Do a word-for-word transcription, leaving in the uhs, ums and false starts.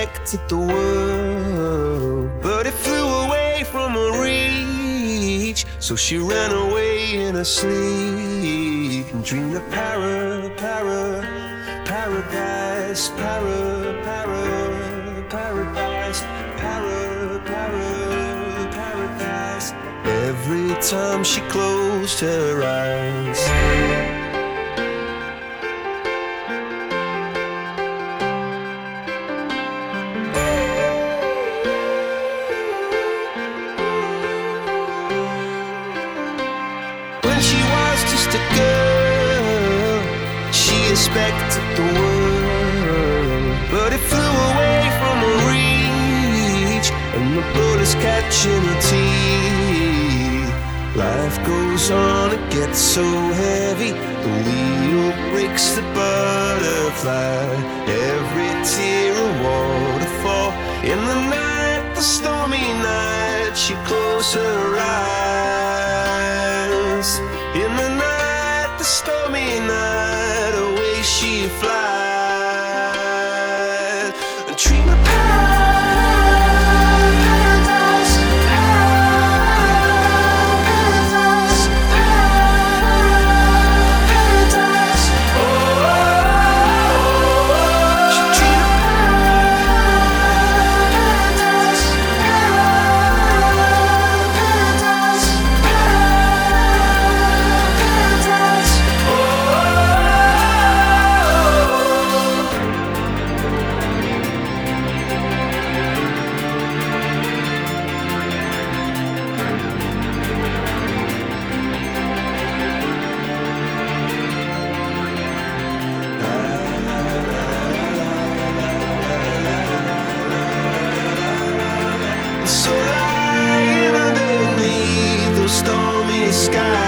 expected the world, but it flew away from her reach. So she ran away in her sleep and dreamed of para, para, paradise, para, para, paradise, para, para, paradise. Every time she closed her eyes, expected the world, but it flew away from her reach, and the bullets catching her teeth. Life goes on, it gets so heavy, the wheel breaks the butterfly. Every tear a waterfall. In the night, the stormy night, she closed her eyes. In the night, the stormy night, away she flies and dream of paradise, paradise, paradise. Oh, she dream of paradise, paradise, paradise. So lying underneath those stormy skies,